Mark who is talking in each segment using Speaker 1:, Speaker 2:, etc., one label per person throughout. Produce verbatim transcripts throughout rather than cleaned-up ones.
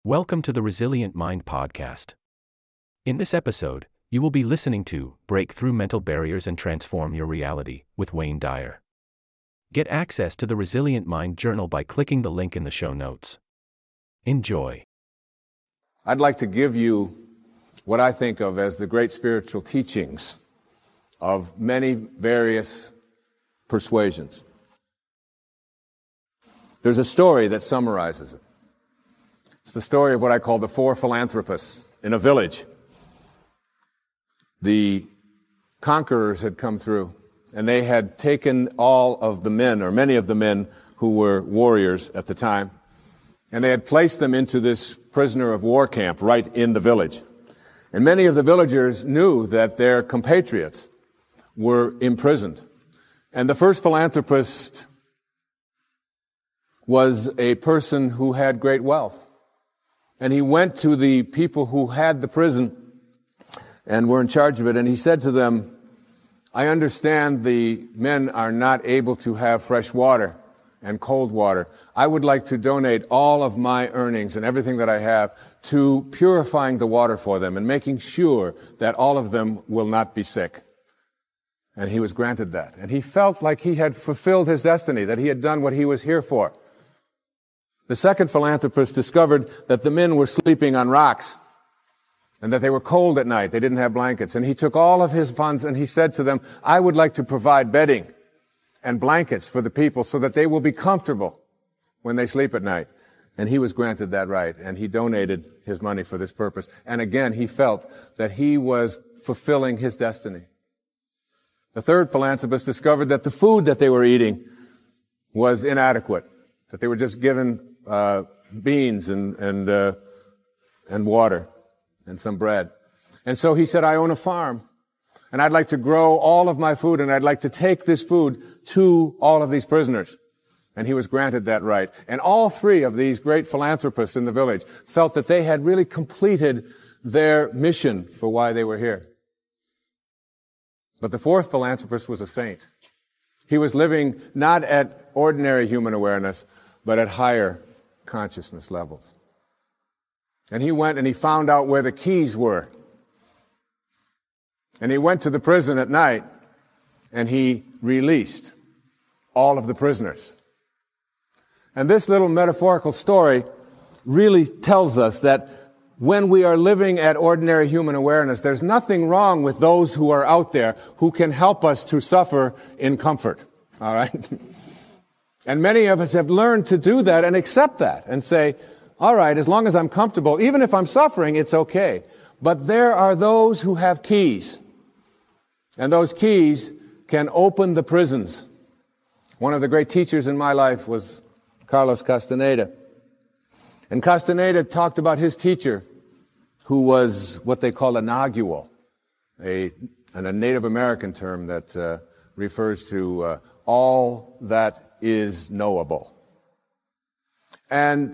Speaker 1: Welcome to the Resilient Mind Podcast. In this episode, you will be listening to Break Through Mental Barriers and Transform Your Reality with Wayne Dyer. Get access to the Resilient Mind Journal by clicking the link in the show notes. Enjoy.
Speaker 2: I'd like to give you what I think of as the great spiritual teachings of many various persuasions. There's a story that summarizes it. It's the story of what I call the four philanthropists in a village. The conquerors had come through, and they had taken all of the men, or many of the men who were warriors at the time, and they had placed them into this prisoner of war camp right in the village. And many of the villagers knew that their compatriots were imprisoned. And the first philanthropist was a person who had great wealth. And he went to the people who had the prison and were in charge of it, and he said to them, I understand the men are not able to have fresh water and cold water. I would like to donate all of my earnings and everything that I have to purifying the water for them and making sure that all of them will not be sick. And he was granted that. And he felt like he had fulfilled his destiny, that he had done what he was here for. The second philanthropist discovered that the men were sleeping on rocks and that they were cold at night. They didn't have blankets. And he took all of his funds and he said to them, I would like to provide bedding and blankets for the people so that they will be comfortable when they sleep at night. And he was granted that right, and he donated his money for this purpose. And again, he felt that he was fulfilling his destiny. The third philanthropist discovered that the food that they were eating was inadequate, that they were just given uh, beans and and uh, and water and some bread. And so he said, I own a farm, and I'd like to grow all of my food, and I'd like to take this food to all of these prisoners. And he was granted that right. And all three of these great philanthropists in the village felt that they had really completed their mission for why they were here. But the fourth philanthropist was a saint. He was living not at ordinary human awareness, but at higher consciousness levels. And he went and he found out where the keys were. And he went to the prison at night, and he released all of the prisoners. And this little metaphorical story really tells us that when we are living at ordinary human awareness, there's nothing wrong with those who are out there who can help us to suffer in comfort. All right? And many of us have learned to do that and accept that and say, all right, as long as I'm comfortable, even if I'm suffering, it's okay. But there are those who have keys, and those keys can open the prisons. One of the great teachers in my life was Carlos Castaneda. And Castaneda talked about his teacher, who was what they call a nagual, a, a Native American term that uh, refers to uh, all that is knowable. And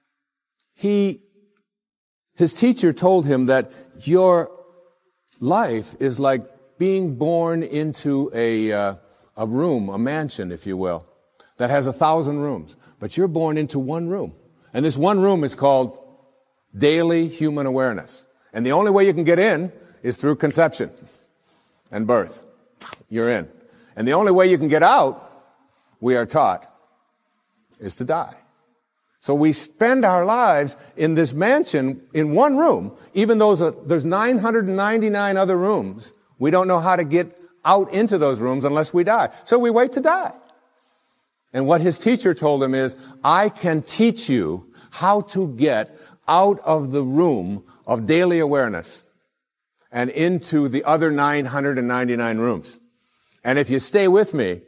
Speaker 2: he, his teacher told him that your life is like being born into a, uh, a room, a mansion, if you will, that has a thousand rooms. But you're born into one room. And this one room is called daily human awareness. And the only way you can get in is through conception and birth. You're in. And the only way you can get out, we are taught, is to die. So we spend our lives in this mansion in one room, even though there's nine hundred ninety-nine other rooms. We don't know how to get out into those rooms unless we die. So we wait to die. And what his teacher told him is, I can teach you how to get out of the room of daily awareness and into the other nine hundred ninety-nine rooms. And if you stay with me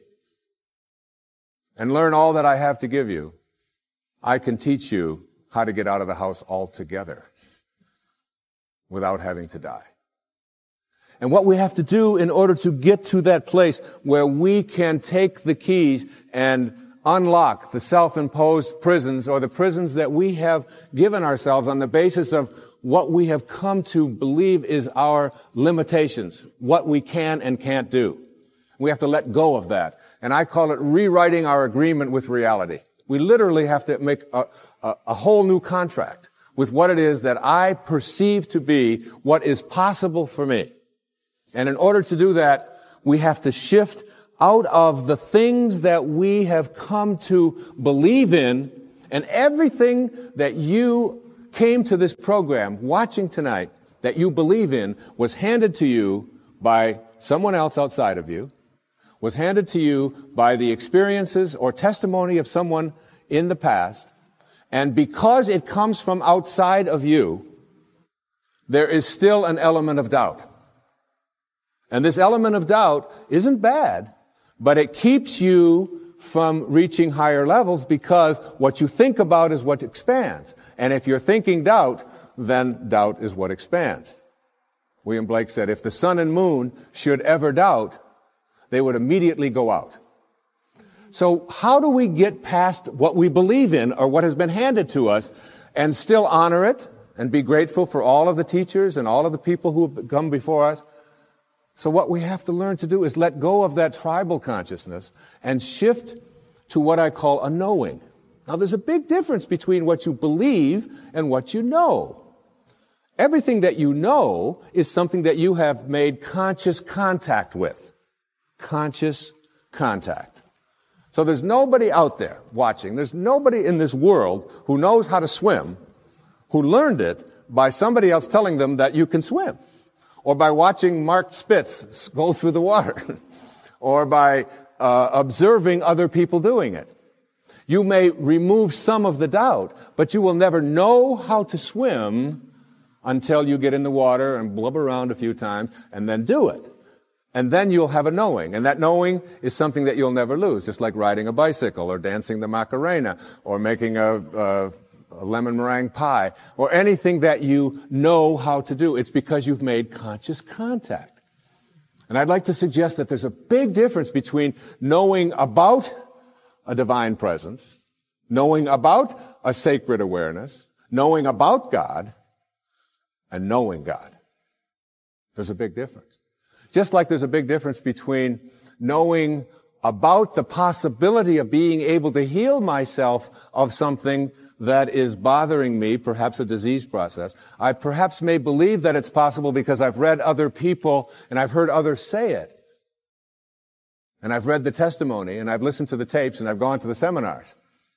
Speaker 2: and learn all that I have to give you, I can teach you how to get out of the house altogether without having to die. And what we have to do in order to get to that place where we can take the keys and unlock the self-imposed prisons, or the prisons that we have given ourselves on the basis of what we have come to believe is our limitations, what we can and can't do. We have to let go of that. And I call it rewriting our agreement with reality. We literally have to make a, a, a whole new contract with what it is that I perceive to be what is possible for me. And in order to do that, we have to shift out of the things that we have come to believe in, and everything that you came to this program watching tonight that you believe in was handed to you by someone else outside of you, was handed to you by the experiences or testimony of someone in the past, and because it comes from outside of you, there is still an element of doubt. And this element of doubt isn't bad, but it keeps you from reaching higher levels because what you think about is what expands. And if you're thinking doubt, then doubt is what expands. William Blake said, if the sun and moon should ever doubt, they would immediately go out. So how do we get past what we believe in or what has been handed to us and still honor it and be grateful for all of the teachers and all of the people who have come before us? So what we have to learn to do is let go of that tribal consciousness and shift to what I call a knowing. Now, there's a big difference between what you believe and what you know. Everything that you know is something that you have made conscious contact with. Conscious contact. So there's nobody out there watching. There's nobody in this world who knows how to swim, who learned it by somebody else telling them that you can swim, or by watching Mark Spitz go through the water, or by uh, observing other people doing it. You may remove some of the doubt, but you will never know how to swim until you get in the water and blub around a few times and then do it. And then you'll have a knowing. And that knowing is something that you'll never lose, just like riding a bicycle or dancing the Macarena or making a, a, a lemon meringue pie or anything that you know how to do. It's because you've made conscious contact. And I'd like to suggest that there's a big difference between knowing about a divine presence, knowing about a sacred awareness, knowing about God, and knowing God. There's a big difference. Just like there's a big difference between knowing about the possibility of being able to heal myself of something that is bothering me, perhaps a disease process. I perhaps may believe that it's possible because I've read other people and I've heard others say it. And I've read the testimony, and I've listened to the tapes, and I've gone to the seminars.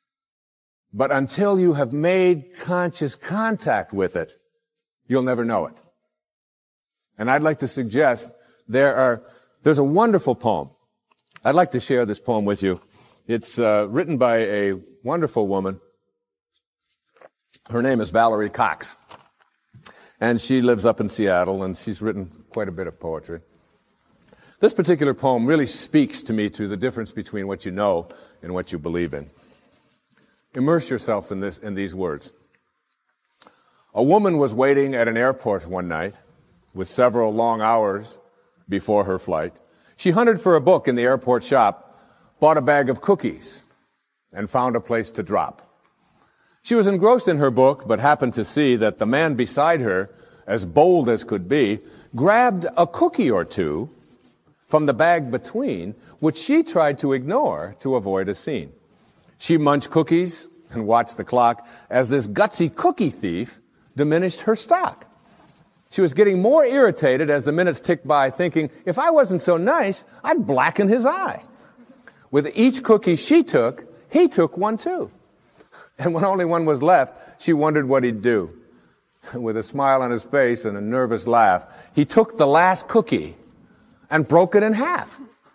Speaker 2: But until you have made conscious contact with it, you'll never know it. And I'd like to suggest there are, there's a wonderful poem. I'd like to share this poem with you. It's uh, written by a wonderful woman. Her name is Valerie Cox. And she lives up in Seattle, and she's written quite a bit of poetry. This particular poem really speaks to me to the difference between what you know and what you believe in. Immerse yourself in this, in these words. A woman was waiting at an airport one night with several long hours before her flight. She hunted for a book in the airport shop, bought a bag of cookies, and found a place to drop. She was engrossed in her book, but happened to see that the man beside her, as bold as could be, grabbed a cookie or two from the bag between, which she tried to ignore to avoid a scene. She munched cookies and watched the clock as this gutsy cookie thief diminished her stock. She was getting more irritated as the minutes ticked by, thinking, if I wasn't so nice, I'd blacken his eye. With each cookie she took, he took one too. And when only one was left, she wondered what he'd do. With a smile on his face and a nervous laugh, he took the last cookie and broke it in half.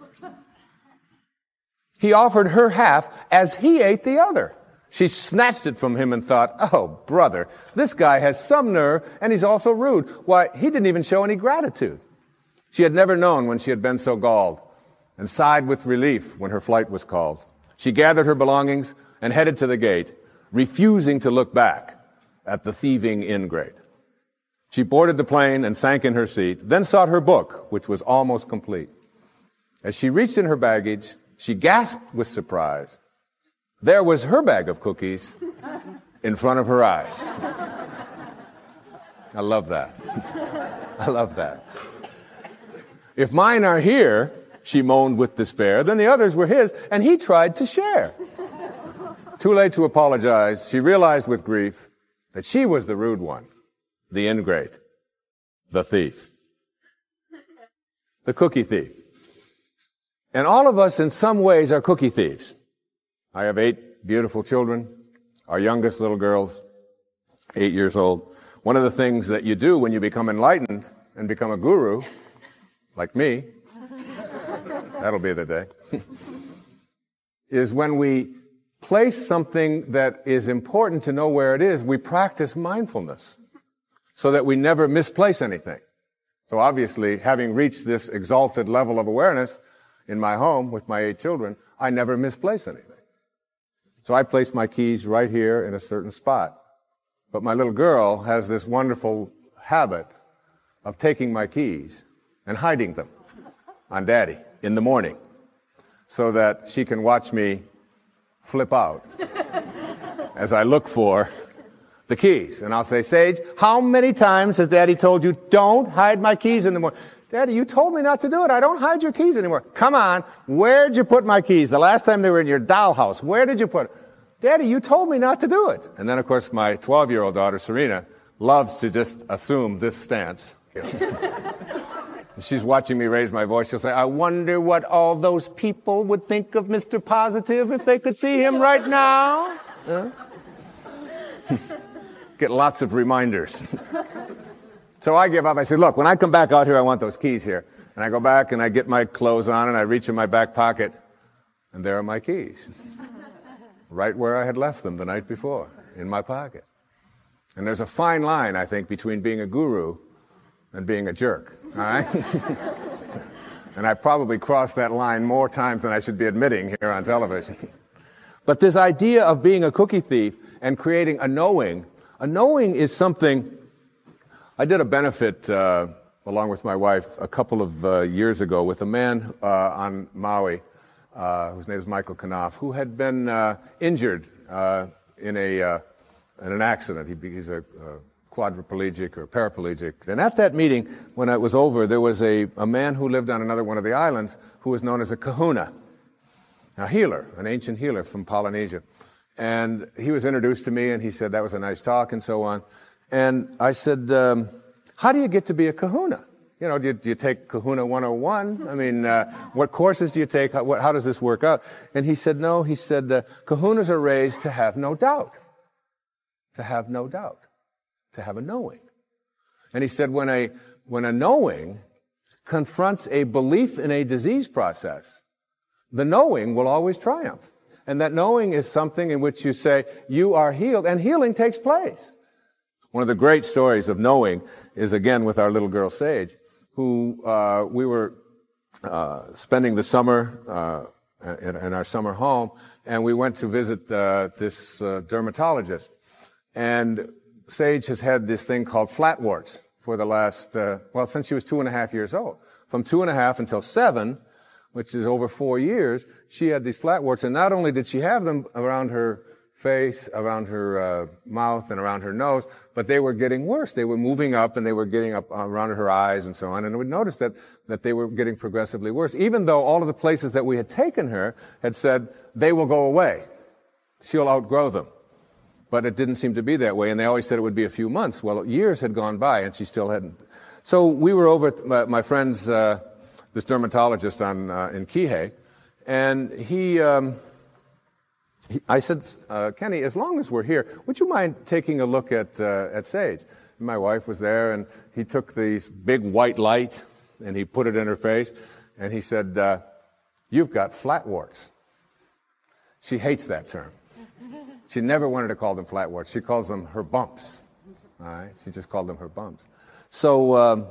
Speaker 2: He offered her half as he ate the other. She snatched it from him and thought, oh, brother, this guy has some nerve, and he's also rude. Why, he didn't even show any gratitude. She had never known when she had been so galled, and sighed with relief when her flight was called. She gathered her belongings and headed to the gate, refusing to look back at the thieving ingrate. She boarded the plane and sank in her seat, then sought her book, which was almost complete. As she reached in her baggage, she gasped with surprise. There was her bag of cookies in front of her eyes. I love that. I love that. If mine are here, she moaned with despair, then the others were his, and he tried to share. Too late to apologize, she realized with grief that she was the rude one, the ingrate, the thief, the cookie thief. And all of us in some ways are cookie thieves. I have eight beautiful children. Our youngest little girl's eight years old. One of the things that you do when you become enlightened and become a guru, like me, that'll be the day, is when we place something that is important to know where it is, we practice mindfulness so that we never misplace anything. So obviously, having reached this exalted level of awareness in my home with my eight children, I never misplace anything. So I place my keys right here in a certain spot. But my little girl has this wonderful habit of taking my keys and hiding them on Daddy in the morning so that she can watch me flip out as I look for the keys. And I'll say, Sage, how many times has Daddy told you, don't hide my keys in the morning? Daddy, you told me not to do it. I don't hide your keys anymore. Come on. Where'd you put my keys? The last time they were in your dollhouse. Where did you put it? Daddy, you told me not to do it. And then, of course, my twelve-year-old daughter, Serena, loves to just assume this stance. She's watching me raise my voice. She'll say, I wonder what all those people would think of Mister Positive if they could see him right now. Huh? Get lots of reminders. So I give up. I say, look, when I come back out here, I want those keys here. And I go back and I get my clothes on and I reach in my back pocket, and there are my keys. Right where I had left them the night before, in my pocket. And there's a fine line, I think, between being a guru and being a jerk. All right? And I probably crossed that line more times than I should be admitting here on television. But this idea of being a cookie thief and creating a knowing, a knowing is something. I did a benefit uh, along with my wife a couple of uh, years ago with a man uh, on Maui, uh, whose name is Michael Knopf, who had been uh, injured uh, in a uh, in an accident. He, he's a, a quadriplegic or paraplegic. And at that meeting, when it was over, there was a, a man who lived on another one of the islands who was known as a kahuna, a healer, an ancient healer from Polynesia. And he was introduced to me, and he said, that was a nice talk, and so on. And I said, um, how do you get to be a kahuna? You know, do you, do you take Kahuna one oh one? I mean, uh, what courses do you take? How, what, how does this work out? And he said, no, he said, uh, kahunas are raised to have no doubt. To have no doubt. To have a knowing. And he said, when a, when a knowing confronts a belief in a disease process, the knowing will always triumph. And that knowing is something in which you say, you are healed, and healing takes place. One of the great stories of knowing is, again, with our little girl, Sage, who uh, we were uh, spending the summer uh, in, in our summer home, and we went to visit uh, this uh, dermatologist. And Sage has had this thing called flat warts for the last, uh, well, since she was two and a half years old. From two and a half until seven, which is over four years, she had these flat warts. And not only did she have them around her face, around her uh, mouth, and around her nose, but they were getting worse. They were moving up, and they were getting up around her eyes and so on. And we noticed that, that they were getting progressively worse, even though all of the places that we had taken her had said, they will go away. She'll outgrow them. But it didn't seem to be that way, and they always said it would be a few months. Well, years had gone by, and she still hadn't. So we were over at my, my friend's, uh, this dermatologist on uh, in Kihei, and he, um, he I said, uh, Kenny, as long as we're here, would you mind taking a look at uh, at Sage? And my wife was there, and he took this big white light, and he put it in her face, and he said, uh, you've got flat warts. She hates that term. She never wanted to call them flat warts. She calls them her bumps. All right? She just called them her bumps. So um,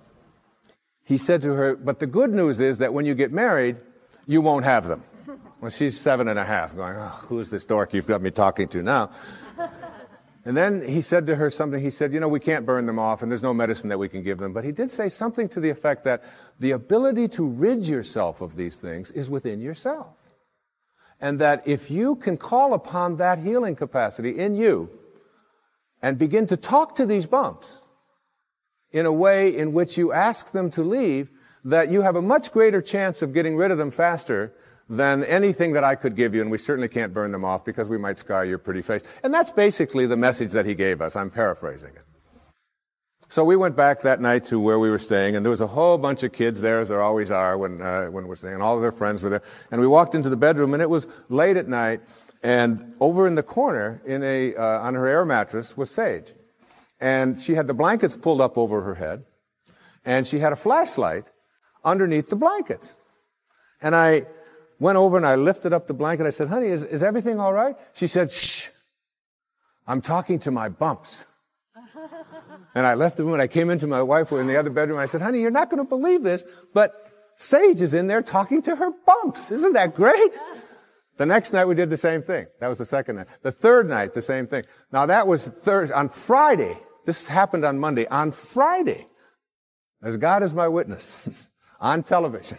Speaker 2: he said to her, but the good news is that when you get married, you won't have them. Well, she's seven and a half, going, oh, who's this dork you've got me talking to now? And then he said to her something. He said, you know, we can't burn them off, and there's no medicine that we can give them. But he did say something to the effect that the ability to rid yourself of these things is within yourself. And that if you can call upon that healing capacity in you and begin to talk to these bumps in a way in which you ask them to leave, that you have a much greater chance of getting rid of them faster than anything that I could give you, and we certainly can't burn them off because we might scar your pretty face. And that's basically the message that he gave us. I'm paraphrasing it. So we went back that night to where we were staying, and there was a whole bunch of kids there, as there always are when uh, when we're staying, and all of their friends were there. And we walked into the bedroom, and it was late at night, and over in the corner, in a uh, on her air mattress, was Sage. And she had the blankets pulled up over her head, and she had a flashlight underneath the blankets. And I went over and I lifted up the blanket. I said, honey, is, is everything all right? She said, shh, I'm talking to my bumps. And I left the room and I came into my wife who was in the other bedroom. And I said, honey, you're not going to believe this, but Sage is in there talking to her bumps. Isn't that great? The next night we did the same thing. That was the second night. The third night, the same thing. Now that was Thursday. On Friday, this happened on Monday. On Friday, as God is my witness, on television,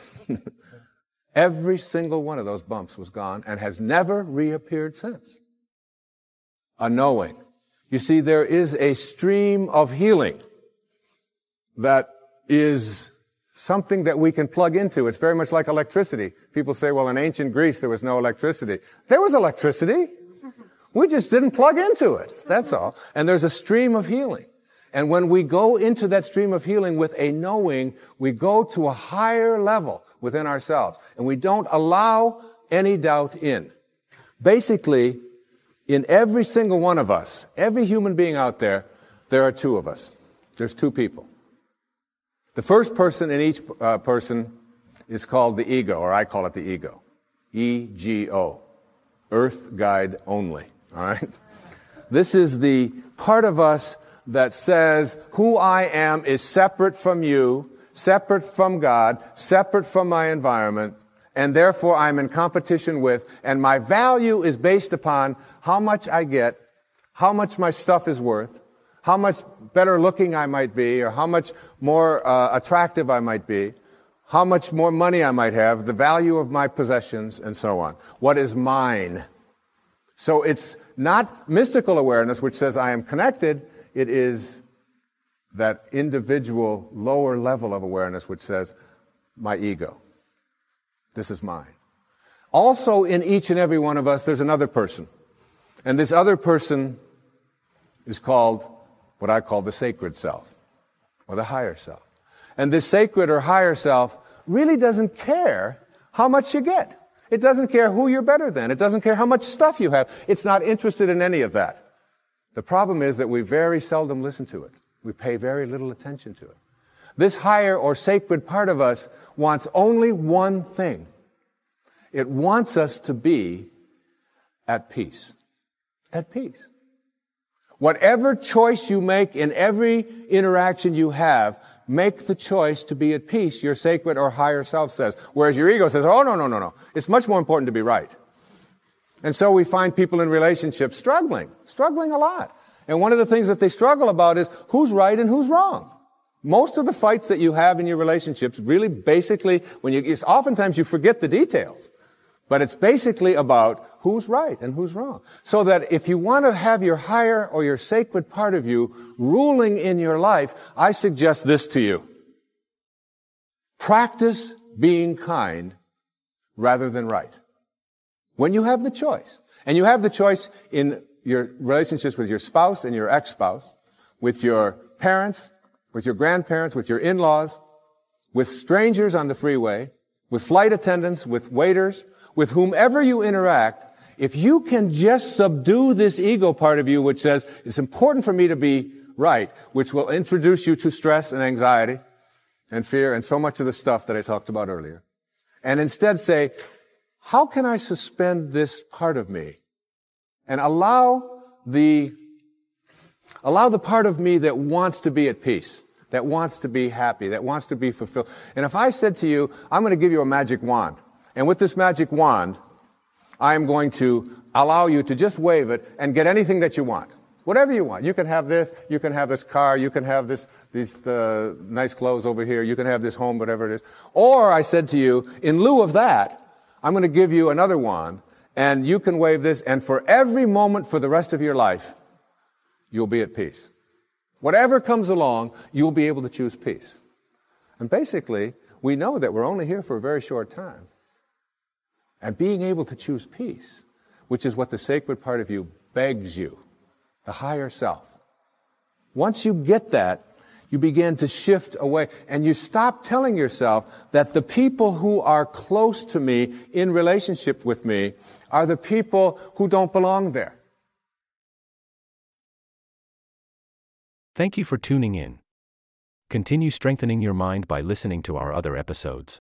Speaker 2: every single one of those bumps was gone and has never reappeared since. A knowing. You see, there is a stream of healing that is something that we can plug into. It's very much like electricity. People say, well, in ancient Greece, there was no electricity. There was electricity. We just didn't plug into it. That's all. And there's a stream of healing. And when we go into that stream of healing with a knowing, we go to a higher level within ourselves. And we don't allow any doubt in. Basically, in every single one of us, every human being out there, there are two of us. There's two people. The first person in each uh, person is called the ego, or I call it the ego. E G O. Earth guide only. All right? This is the part of us that says who I am is separate from you, separate from God, separate from my environment, and therefore I'm in competition with, and my value is based upon how much I get, how much my stuff is worth, how much better looking I might be, or how much more uh, attractive I might be, how much more money I might have, the value of my possessions, and so on. What is mine? So it's not mystical awareness, which says I am connected. It is that individual lower level of awareness, which says my ego. This is mine. Also, in each and every one of us, there's another person. And this other person is called what I call the sacred self, or the higher self. And this sacred or higher self really doesn't care how much you get. It doesn't care who you're better than. It doesn't care how much stuff you have. It's not interested in any of that. The problem is that we very seldom listen to it. We pay very little attention to it. This higher or sacred part of us wants only one thing. It wants us to be at peace. At peace. Whatever choice you make in every interaction you have, make the choice to be at peace, your sacred or higher self says. Whereas your ego says, oh, no, no, no, no. It's much more important to be right. And so we find people in relationships struggling, struggling a lot. And one of the things that they struggle about is who's right and who's wrong. Most of the fights that you have in your relationships really basically, when you, it's oftentimes you forget the details. But it's basically about who's right and who's wrong. So that if you want to have your higher or your sacred part of you ruling in your life, I suggest this to you. Practice being kind rather than right. When you have the choice. And you have the choice in your relationships with your spouse and your ex-spouse, with your parents, with your grandparents, with your in-laws, with strangers on the freeway, with flight attendants, with waiters, with whomever you interact, if you can just subdue this ego part of you which says, it's important for me to be right, which will introduce you to stress and anxiety and fear and so much of the stuff that I talked about earlier, and instead say, how can I suspend this part of me and allow the, allow the part of me that wants to be at peace, that wants to be happy, that wants to be fulfilled. And if I said to you, I'm going to give you a magic wand, and with this magic wand, I am going to allow you to just wave it and get anything that you want. Whatever you want. You can have this, you can have this car, you can have this, these uh, nice clothes over here, you can have this home, whatever it is. Or I said to you, in lieu of that, I'm going to give you another wand, and you can wave this, and for every moment for the rest of your life, you'll be at peace. Whatever comes along, you'll be able to choose peace. And basically, we know that we're only here for a very short time. and being able to choose peace, which is what the sacred part of you begs you, the higher self. Once you get that, you begin to shift away, and you stop telling yourself that the people who are close to me, in relationship with me, are the people who don't belong there.
Speaker 1: Thank you for tuning in. Continue strengthening your mind by listening to our other episodes.